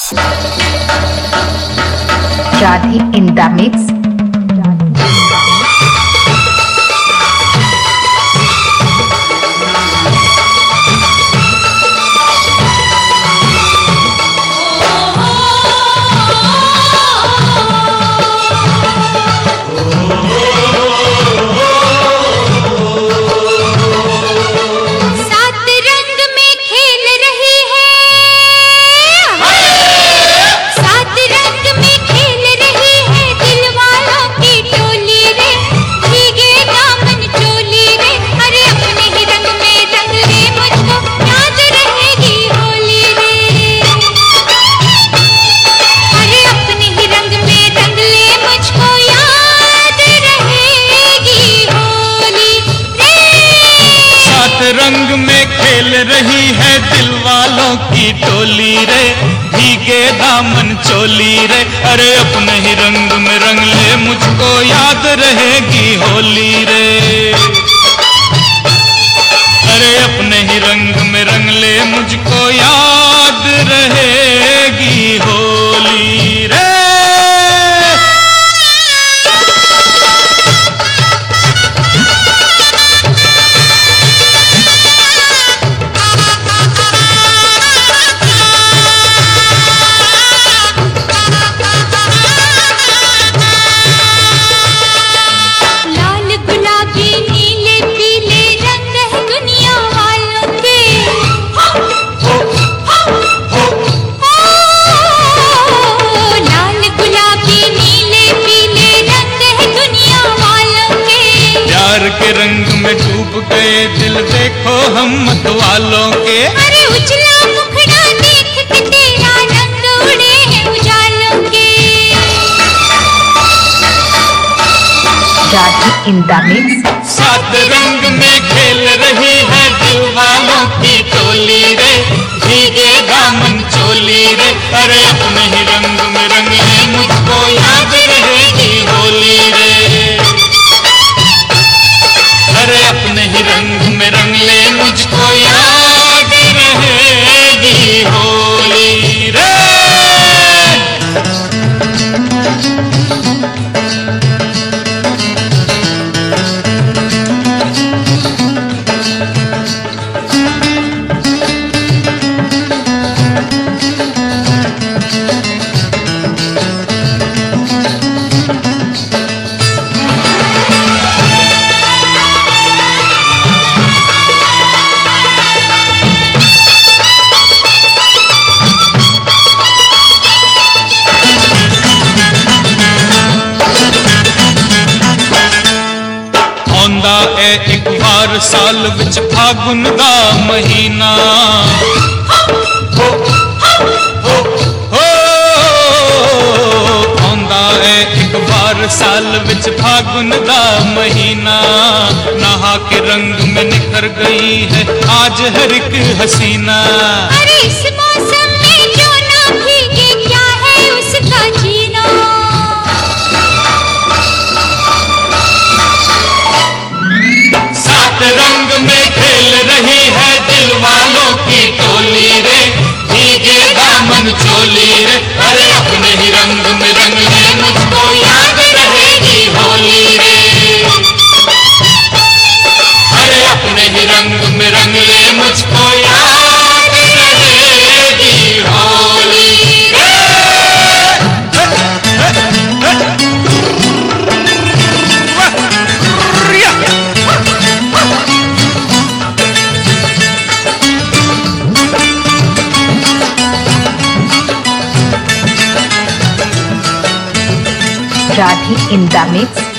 Radhi in the mix. रंग में खेल रही है दिल वालों की टोली रे, भीगे दामन चोली रे। अरे अपने ही रंग में रंग ले, मुझको याद रहेगी होली रे। अरे अपने ही रंग में रंग ले, मुझको याद रहेगी होली रे। के रंग में डूब गए दिल, देखो हम मतवालों के। अरे उजला मुखड़ा देख के तेरा रंग उड़े हैं उजालों के। Radhi in the mix. सात रंग में खेल रही है दिल वालों की टोली रे, भीगे दामन चोली रे। अरे अपने ही रंग में रंग ले, मुझको याद रहेगी होली रे। अरे अपने ही रंग में रंग ले, मुझको याद रहेगी होली रे। एक बार साल विच फागुन दा महीना, आंदा है एक बार साल विच फागुन दा महीना। नहा के रंग में निखर गई है आज हर एक हसीना। अरे इस मौसम में जो ना भीगे, क्या है उसका जीना। रंग में खेल रही है दिल वालों की टोली रे, भीगे दामन चोली रे। अरे अपने ही रंग में रंग ले, मुझको याद रहेगी होली रे। अरे अपने ही रंग में रंग ले, मुझको याद रहेगी होली रे। Radhi in the mix.